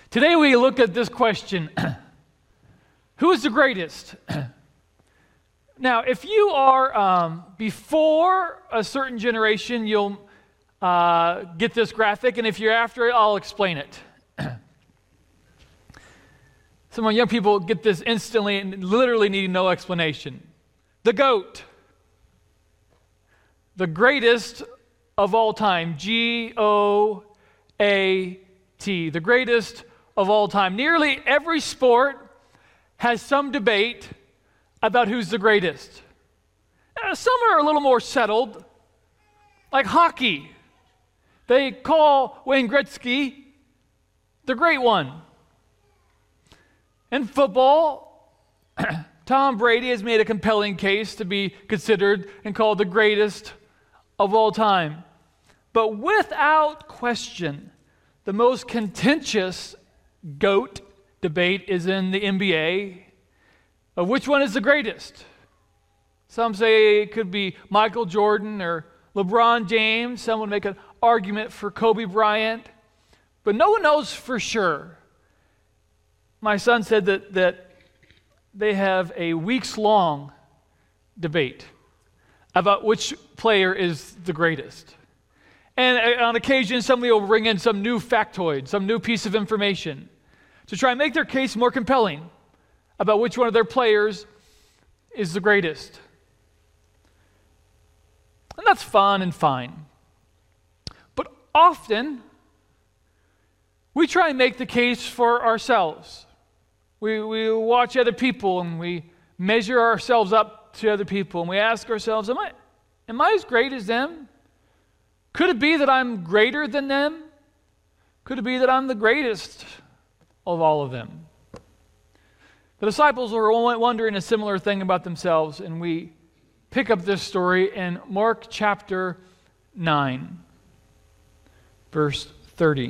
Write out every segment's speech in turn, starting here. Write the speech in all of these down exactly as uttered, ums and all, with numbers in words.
Today we look at this question, who is the greatest? Now, if you are um, before a certain generation, you'll uh, get this graphic, and if you're after it, I'll explain it. Some of our young people get this instantly and literally need no explanation. The GOAT, the greatest of all time, G O A T, the greatest of all time. Nearly every sport has some debate about who's the greatest. Uh, some are a little more settled, like hockey. They call Wayne Gretzky the great one. In football, Tom Brady has made a compelling case to be considered and called the greatest of all time. But without question, the most contentious GOAT debate is in the N B A of which one is the greatest. Some say it could be Michael Jordan or LeBron James. Some would make an argument for Kobe Bryant. But no one knows for sure. My son said that, that they have a weeks-long debate about which player is the greatest. And on occasion, somebody will bring in some new factoid, some new piece of information to try and make their case more compelling about which one of their players is the greatest. And that's fun and fine. But often, we try and make the case for ourselves. We, we watch other people and we measure ourselves up to other people and we ask ourselves, am I, am I as great as them? Could it be that I'm greater than them? Could it be that I'm the greatest of all of them? The disciples were wondering a similar thing about themselves, and we pick up this story in Mark chapter nine, verse thirty.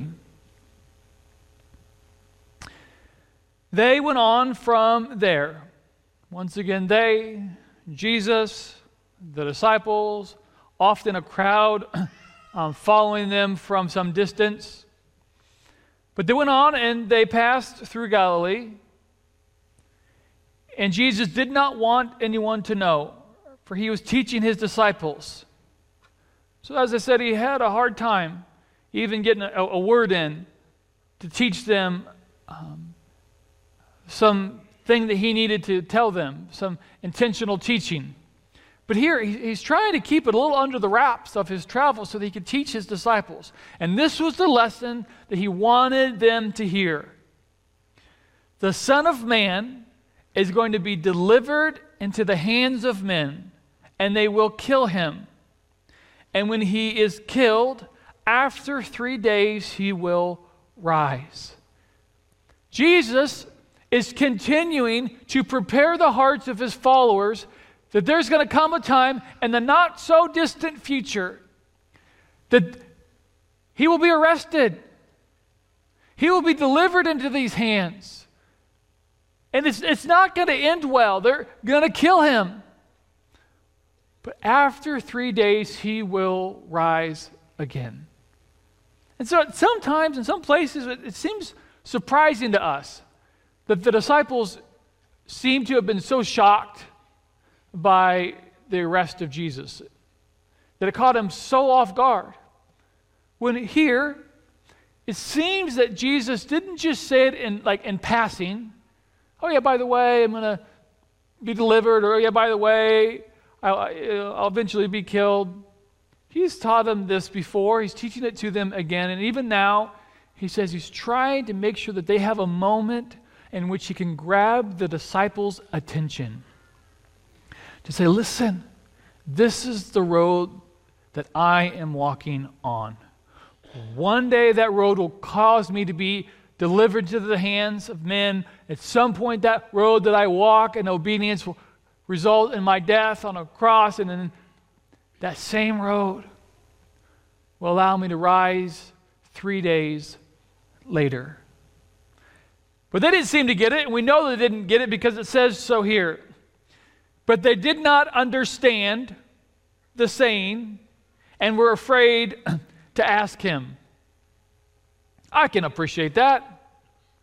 They went on from there. Once again, they, Jesus, the disciples, often a crowd um, following them from some distance. But they went on and they passed through Galilee. And Jesus did not want anyone to know, for he was teaching his disciples. So as I said, he had a hard time even getting a, a word in to teach them um, something that he needed to tell them, some intentional teaching. But here, he's trying to keep it a little under the wraps of his travels so that he could teach his disciples. And this was the lesson that he wanted them to hear. The Son of Man is going to be delivered into the hands of men, and they will kill him. And when he is killed, after three days he will rise. Jesus is continuing to prepare the hearts of his followers that there's going to come a time in the not so distant future that he will be arrested. He will be delivered into these hands. And it's, it's not going to end well. They're going to kill him. But after three days, he will rise again. And so sometimes in some places, it, it seems surprising to us that the disciples seem to have been so shocked by the arrest of Jesus that it caught him so off guard. When here, it seems that Jesus didn't just say it in like in passing. Oh yeah, by the way, I'm going to be delivered. Or oh yeah, by the way, I'll, I'll eventually be killed. He's taught them this before. He's teaching it to them again. And even now, he says he's trying to make sure that they have a moment in which he can grab the disciples' attention. To say, listen, this is the road that I am walking on. One day that road will cause me to be delivered to the hands of men. At some point, that road that I walk in obedience will result in my death on a cross, and then that same road will allow me to rise three days later. But they didn't seem to get it, and we know they didn't get it because it says so here. But they did not understand the saying and were afraid to ask him. I can appreciate that.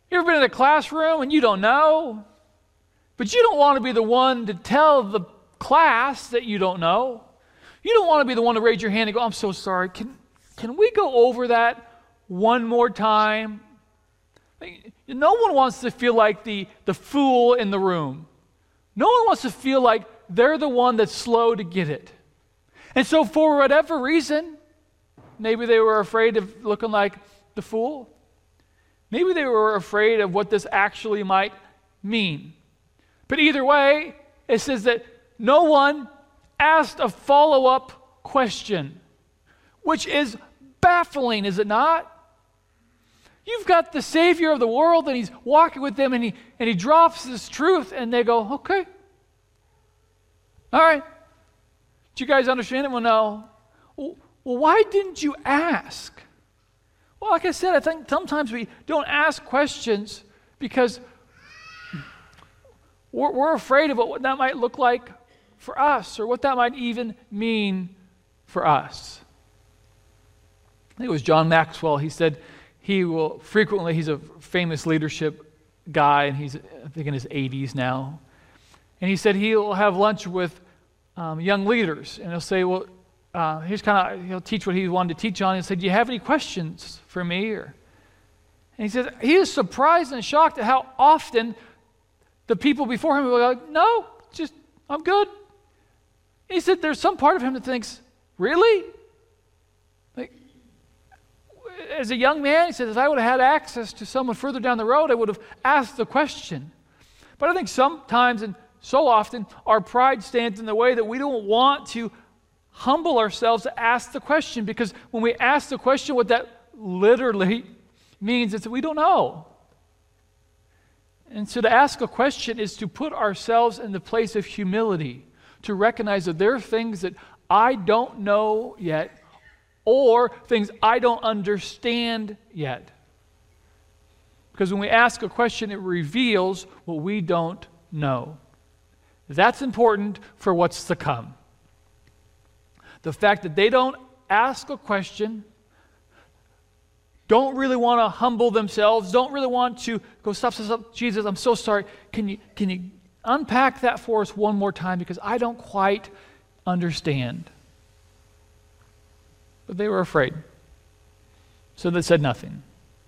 You ever been in a classroom and you don't know? But you don't want to be the one to tell the class that you don't know. You don't want to be the one to raise your hand and go, I'm so sorry. Can, can we go over that one more time? No one wants to feel like the, the fool in the room. No one wants to feel like they're the one that's slow to get it. And so for whatever reason, maybe they were afraid of looking like the fool. Maybe they were afraid of what this actually might mean. But either way, it says that no one asked a follow-up question, which is baffling, is it not? You've got the Savior of the world, and he's walking with them, and he, and he drops this truth, and they go, okay. All right. Do you guys understand it? Well, no. Well, well, why didn't you ask? Well, like I said, I think sometimes we don't ask questions because we're, we're afraid of what that might look like for us or what that might even mean for us. I think it was John Maxwell. He said he will frequently, he's a famous leadership guy, and he's, I think, in his eighties now. And he said he'll have lunch with um, young leaders, and he'll say, well, uh, here's kind of, he'll teach what he wanted to teach on. He said, do you have any questions for me? Or, and he said he is surprised and shocked at how often the people before him will go, no, just, I'm good. He said there's some part of him that thinks, really? Like, as a young man, he said, if I would have had access to someone further down the road, I would have asked the question. But I think sometimes and so often our pride stands in the way that we don't want to humble ourselves to ask the question, because when we ask the question, what that literally means is that we don't know. And so to ask a question is to put ourselves in the place of humility, to recognize that there are things that I don't know yet, or things I don't understand yet. Because when we ask a question, it reveals what we don't know. That's important for what's to come. The fact that they don't ask a question, don't really want to humble themselves, don't really want to go, stop, stop, stop, Jesus, I'm so sorry. Can you, can you unpack that for us one more time, because I don't quite understand. But they were afraid. So they said nothing.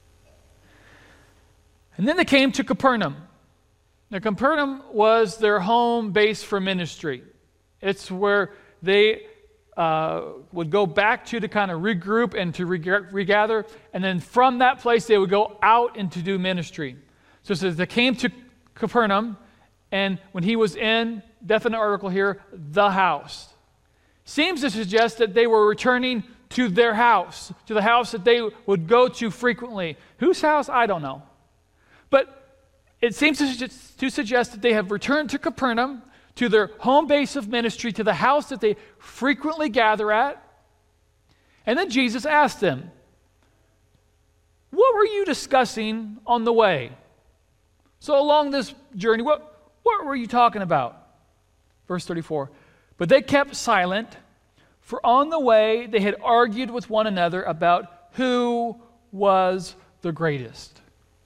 And then they came to Capernaum. Now, Capernaum was their home base for ministry. It's where they uh, would go back to to kind of regroup and to reg- regather. And then from that place, they would go out and to do ministry. So it says they came to Capernaum, and when he was in, definite article here, the house. Seems to suggest that they were returning to their house, to the house that they would go to frequently. Whose house? I don't know. But it seems to suggest, to suggest that they have returned to Capernaum, to their home base of ministry, to the house that they frequently gather at. And then Jesus asked them, what were you discussing on the way? So along this journey, what, what were you talking about? Verse thirty-four, but they kept silent, for on the way they had argued with one another about who was the greatest.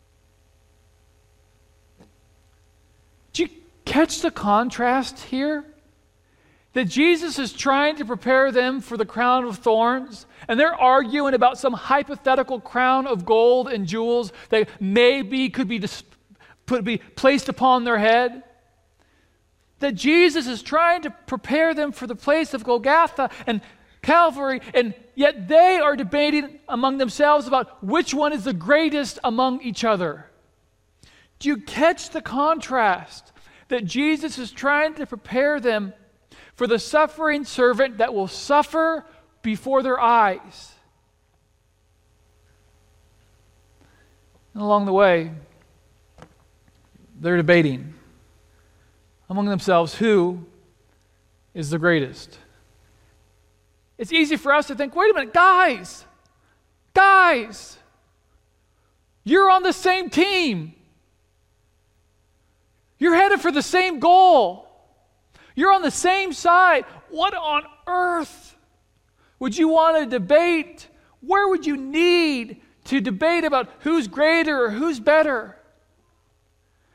Do you catch the contrast here? That Jesus is trying to prepare them for the crown of thorns, and they're arguing about some hypothetical crown of gold and jewels that maybe could be, dis- put, be placed upon their head. That Jesus is trying to prepare them for the place of Golgotha and Calvary, and yet they are debating among themselves about which one is the greatest among each other. Do you catch the contrast? That Jesus is trying to prepare them for the suffering servant that will suffer before their eyes. And along the way, they're debating among themselves who is the greatest. It's easy for us to think, wait a minute, guys, guys, you're on the same team. You're headed for the same goal. You're on the same side. What on earth would you want to debate? Where would you need to debate about who's greater or who's better?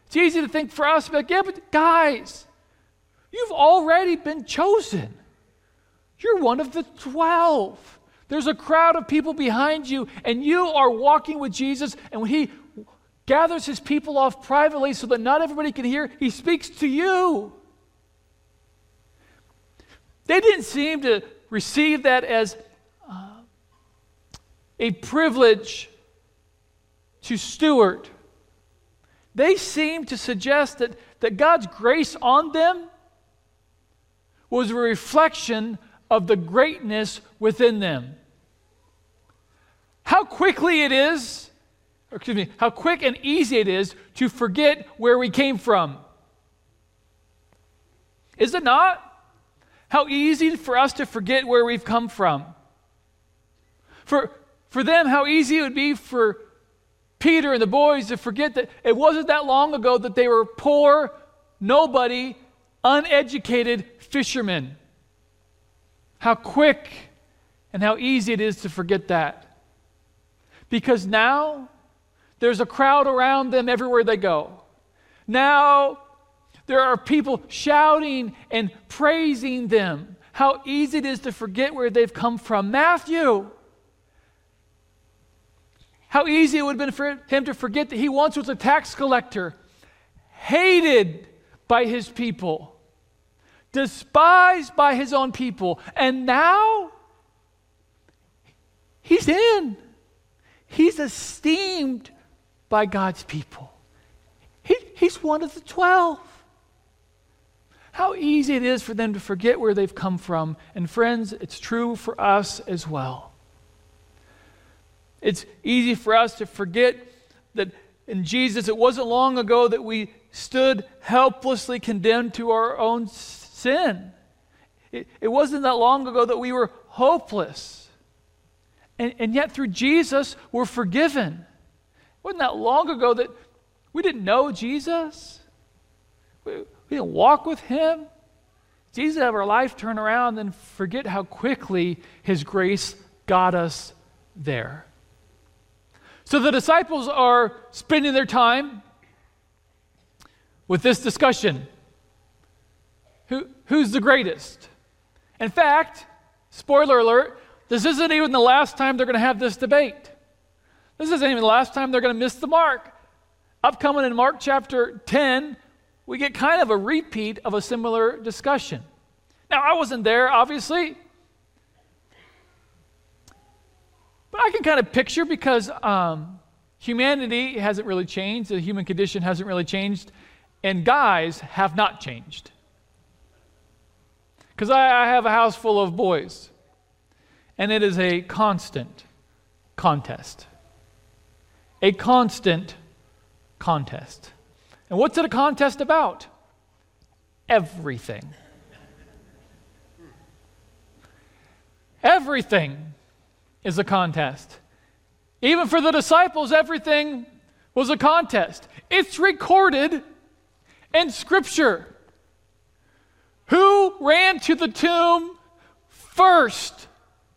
It's easy to think for us, like, yeah, but guys, you've already been chosen. You're one of the twelve. There's a crowd of people behind you, and you are walking with Jesus, and when he gathers his people off privately so that not everybody can hear, he speaks to you. They didn't seem to receive that as uh, a privilege to steward. They seemed to suggest that, that God's grace on them was a reflection of the greatness within them. How quickly it is, or excuse me, how quick and easy it is to forget where we came from. Is it not? How easy for us to forget where we've come from. For, for them, how easy it would be for Peter and the boys to forget that it wasn't that long ago that they were poor, nobody, uneducated fishermen. How quick and how easy it is to forget that. Because now there's a crowd around them everywhere they go. Now there are people shouting and praising them. How easy it is to forget where they've come from. Matthew, how easy it would have been for him to forget that he once was a tax collector, hated by his people, despised by his own people, and now he's in. He's esteemed by God's people. He, he's one of the twelve. How easy it is for them to forget where they've come from. And friends, it's true for us as well. It's easy for us to forget that in Jesus, it wasn't long ago that we stood helplessly condemned to our own sin. It, it wasn't that long ago that we were hopeless. And, and yet through Jesus, we're forgiven. It wasn't that long ago that we didn't know Jesus. We, we didn't walk with him. It's easy to have our life turn around and forget how quickly his grace got us there. So the disciples are spending their time with this discussion. Who, who's the greatest? In fact, spoiler alert, this isn't even the last time they're going to have this debate. This isn't even the last time they're going to miss the mark. Upcoming in Mark chapter ten, we get kind of a repeat of a similar discussion. Now, I wasn't there, obviously. But I can kind of picture, because um, humanity hasn't really changed, the human condition hasn't really changed, and guys have not changed. Because I, I have a house full of boys, and it is a constant contest. A constant contest. And what's it a contest about? Everything. Everything is a contest. Even for the disciples, everything was a contest. It's recorded in Scripture. Who ran to the tomb first?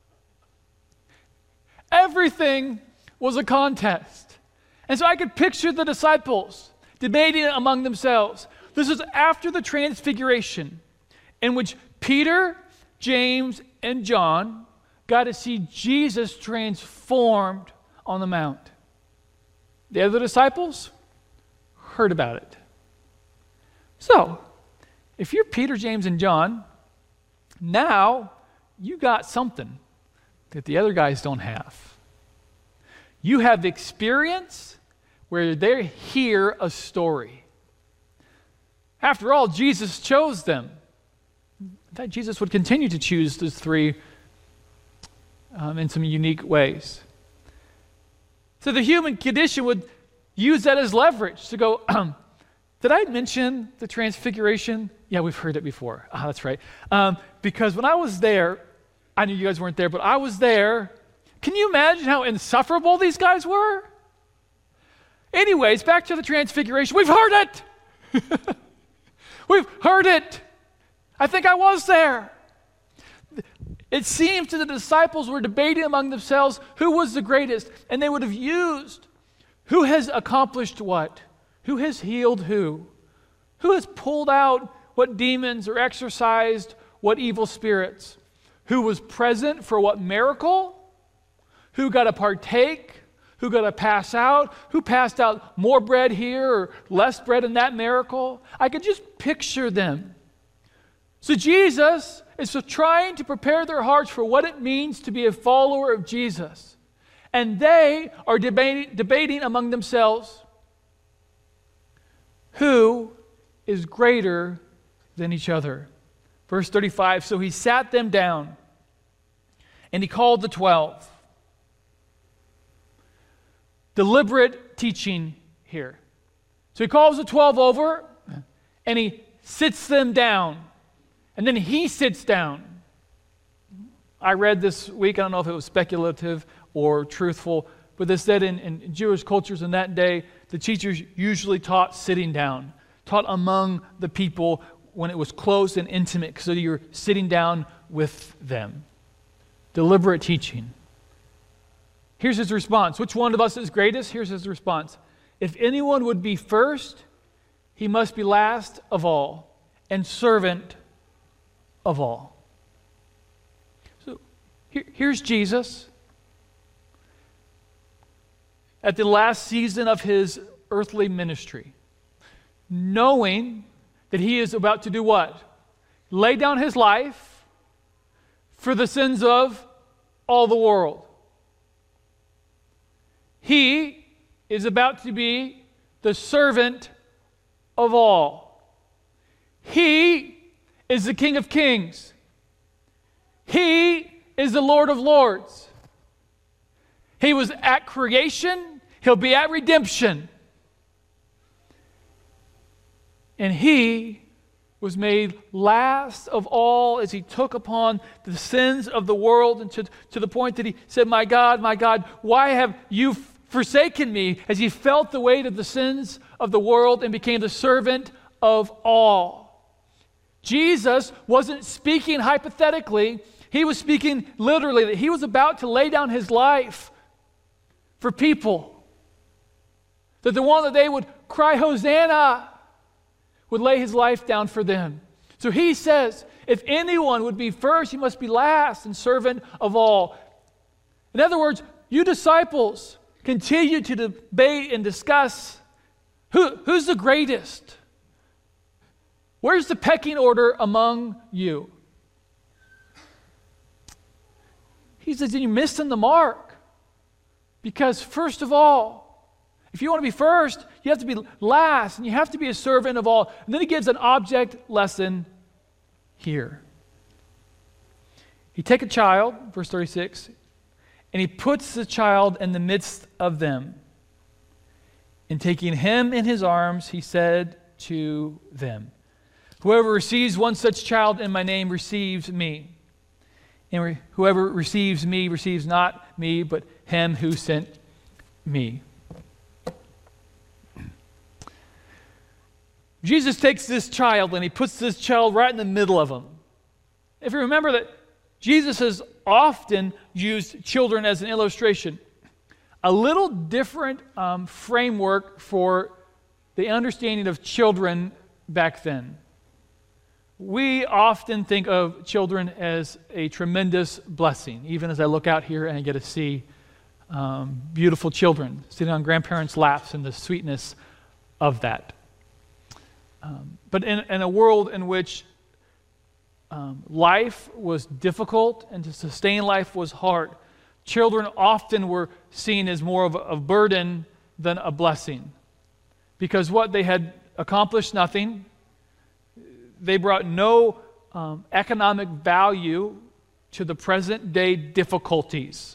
Everything was a contest. And so I could picture the disciples debating among themselves. This is after the Transfiguration, in which Peter, James, and John got to see Jesus transformed on the Mount. The other disciples heard about it. So, if you're Peter, James, and John, now you got something that the other guys don't have. You have experience where they hear a story. After all, Jesus chose them. In fact, Jesus would continue to choose those three um, in some unique ways. So the human condition would use that as leverage to go, um, did I mention the Transfiguration? Yeah, we've heard it before. Ah, that's right. Um, because when I was there, I knew you guys weren't there, but I was there. Can you imagine how insufferable these guys were? Anyways, back to the Transfiguration. We've heard it. We've heard it. I think I was there. It seems that the disciples were debating among themselves who was the greatest, and they would have used who has accomplished what, Who has healed who? Who has pulled out what demons or exorcised what evil spirits? Who was present for what miracle? Who got to partake? Who got to pass out? Who passed out more bread here or less bread in that miracle? I could just picture them. So Jesus is trying to prepare their hearts for what it means to be a follower of Jesus. And they are debating, debating among themselves, who is greater than each other? Verse thirty-five, so he sat them down and he called the twelve. Deliberate teaching here. So he calls the twelve over and he sits them down. And then he sits down. I read this week, I don't know if it was speculative or truthful, but they said in, in Jewish cultures in that day, the teachers usually taught sitting down, taught among the people when it was close and intimate, so you're sitting down with them. Deliberate teaching. Here's his response. Which one of us is greatest? Here's his response. If anyone would be first, he must be last of all and servant of all. So here, here's Jesus at the last season of his earthly ministry, knowing that he is about to do what? Lay down his life for the sins of all the world. He is about to be the servant of all. He is the King of Kings. He is the Lord of Lords. He was at creation. He'll be at redemption. And he was made last of all as he took upon the sins of the world, and to, to the point that he said, my God, my God, why have you forsaken me? As he felt the weight of the sins of the world and became the servant of all. Jesus wasn't speaking hypothetically. He was speaking literally, that he was about to lay down his life for people. That the one that they would cry, Hosanna, would lay his life down for them. So he says, if anyone would be first, he must be last and servant of all. In other words, you disciples continue to debate and discuss who, who's the greatest. Where's the pecking order among you? He says, you're missing the mark. Because first of all, if you want to be first, you have to be last, and you have to be a servant of all. And then he gives an object lesson here. He take a child, verse thirty-six, and he puts the child in the midst of them. And taking him in his arms, he said to them, whoever receives one such child in my name receives me. And re- whoever receives me receives not me, but him who sent me. Jesus takes this child and he puts this child right in the middle of them. If you remember that Jesus has often used children as an illustration, a little different um, framework for the understanding of children back then. We often think of children as a tremendous blessing, even as I look out here and I get to see um, beautiful children sitting on grandparents' laps and the sweetness of that. Um, but in, in a world in which um, life was difficult and to sustain life was hard, children often were seen as more of a, a burden than a blessing. Because what they had accomplished nothing, they brought no um, economic value to the present day difficulties,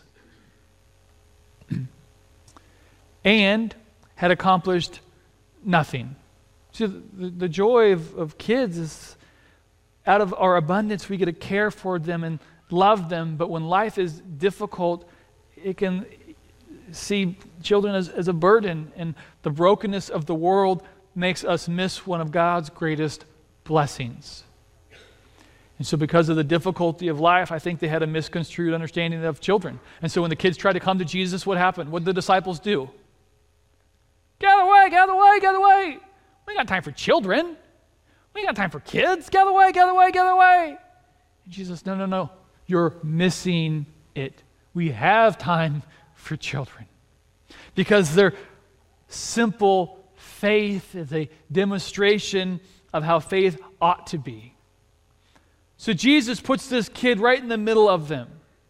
and had accomplished nothing. See, the, the joy of, of kids is out of our abundance, we get to care for them and love them. But when life is difficult, it can see children as, as a burden. And the brokenness of the world makes us miss one of God's greatest blessings. And so because of the difficulty of life, I think they had a misconstrued understanding of children. And so when the kids tried to come to Jesus, what happened? What did the disciples do? Get away! way, get out of the way, get out of the way. We ain't got time for children. We ain't got time for kids. Get out of the way, get out of the way, get out of the way. And Jesus, no, no, no. You're missing it. We have time for children. Because their simple faith is a demonstration of how faith ought to be. So Jesus puts this kid right in the middle of them.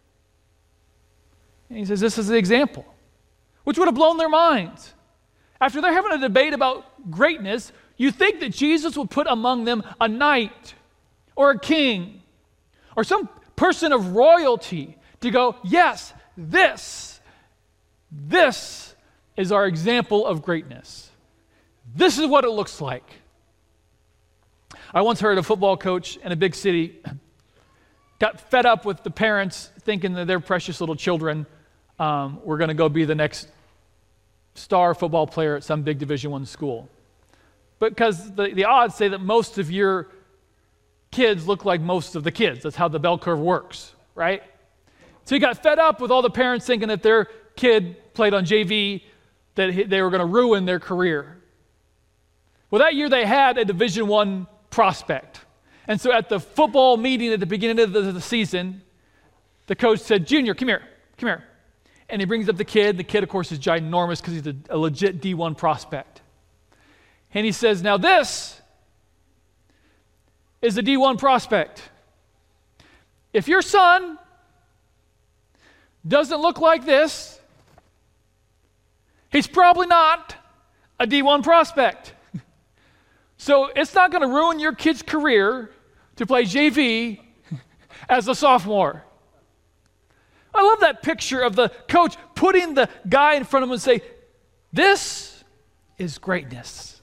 And he says, this is the example, which would have blown their minds. After they're having a debate about greatness, you think that Jesus would put among them a knight or a king or some person of royalty to go, yes, this, this is our example of greatness. This is what it looks like. I once heard a football coach in a big city got fed up with the parents thinking that their precious little children um, were going to go be the next star football player at some big Division One school. Because the, the odds say that most of your kids look like most of the kids. That's how the bell curve works, right? So he got fed up with all the parents thinking that their kid played on J V, that they were going to ruin their career. Well, that year they had a Division One prospect. And so at the football meeting at the beginning of the, the season, the coach said, Junior, come here, come here. And he brings up the kid. The kid, of course, is ginormous because he's a, a legit D one prospect. And he says, now this is a D one prospect. If your son doesn't look like this, he's probably not a D one prospect. So it's not going to ruin your kid's career to play J V as a sophomore. I love that picture of the coach putting the guy in front of him and say, this is greatness.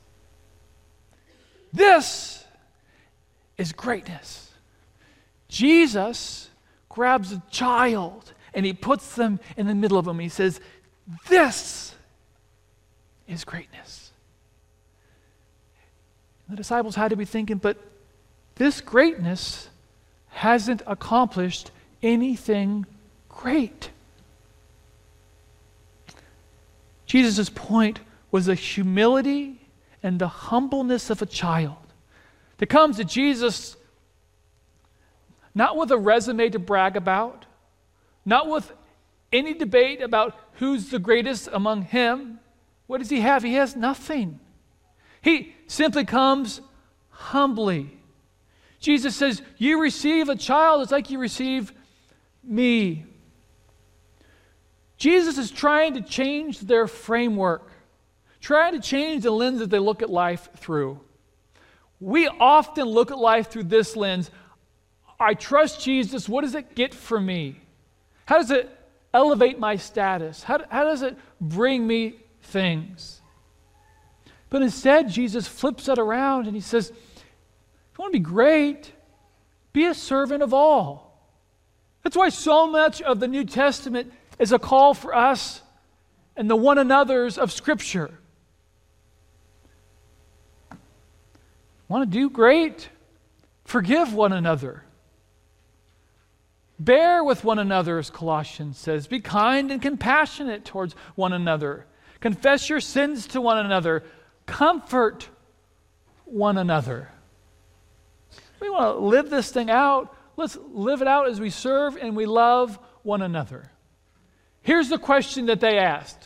This is greatness. Jesus grabs a child and he puts them in the middle of them. He says, this is greatness. And the disciples had to be thinking, but this greatness hasn't accomplished anything great. Jesus' point was the humility and the humbleness of a child that comes to Jesus not with a resume to brag about, not with any debate about who's the greatest among him. What does he have? He has nothing. He simply comes humbly. Jesus says, you receive a child, it's like you receive me. Jesus is trying to change their framework, trying to change the lens that they look at life through. We often look at life through this lens. I trust Jesus. What does it get for me? How does it elevate my status? How, how does it bring me things? But instead, Jesus flips it around and he says, if you want to be great, be a servant of all. That's why so much of the New Testament is a call for us and the one another's of Scripture. Want to do great? Forgive one another. Bear with one another, as Colossians says. Be kind and compassionate towards one another. Confess your sins to one another. Comfort one another. We want to live this thing out. Let's live it out as we serve and we love one another. Here's the question that they asked.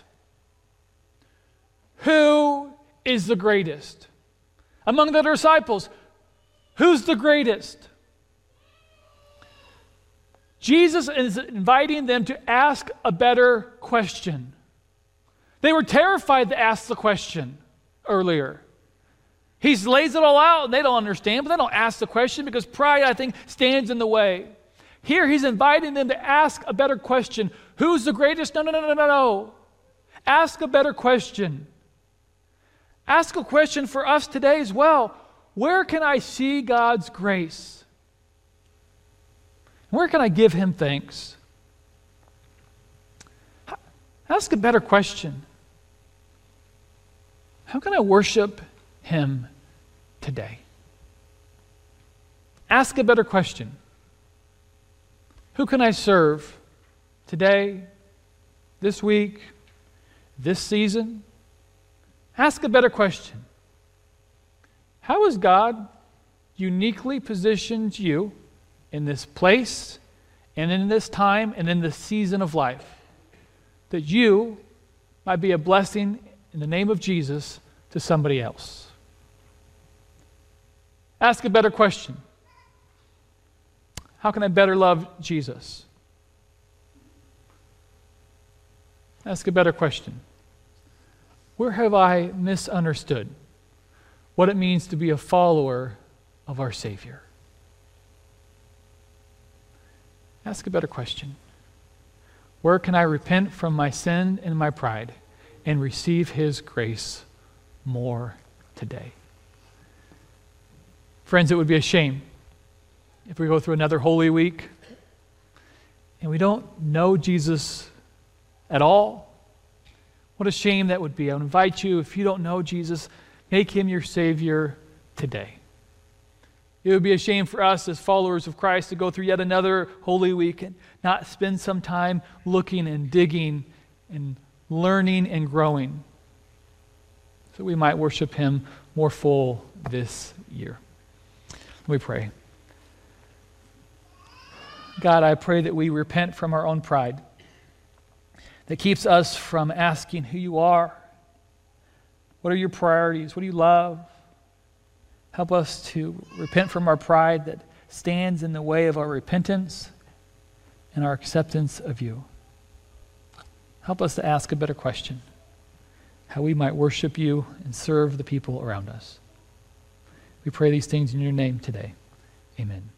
Who is the greatest? Among the disciples, who's the greatest? Jesus is inviting them to ask a better question. They were terrified to ask the question earlier. He lays it all out and they don't understand, but they don't ask the question because pride, I think, stands in the way. Here he's inviting them to ask a better question. Who's the greatest? No, no, no, no, no, no. Ask a better question. Ask a question for us today as well. Where can I see God's grace? Where can I give him thanks? Ask a better question. How can I worship him today? Ask a better question. Who can I serve today, this week, this season? Ask a better question. How has God uniquely positioned you in this place and in this time and in this season of life that you might be a blessing in the name of Jesus to somebody else? Ask a better question. How can I better love Jesus? Ask a better question. Where have I misunderstood what it means to be a follower of our Savior? Ask a better question. Where can I repent from my sin and my pride and receive His grace more today? Friends, it would be a shame if we go through another Holy Week and we don't know Jesus at all. What a shame that would be. I would invite you, if you don't know Jesus, make Him your Savior today. It would be a shame for us as followers of Christ to go through yet another Holy Week and not spend some time looking and digging and learning and growing so we might worship Him more full this year. Let me pray. God, I pray that we repent from our own pride that keeps us from asking who You are. What are Your priorities? What do You love? Help us to repent from our pride that stands in the way of our repentance and our acceptance of You. Help us to ask a better question, how we might worship You and serve the people around us. We pray these things in Your name today. Amen.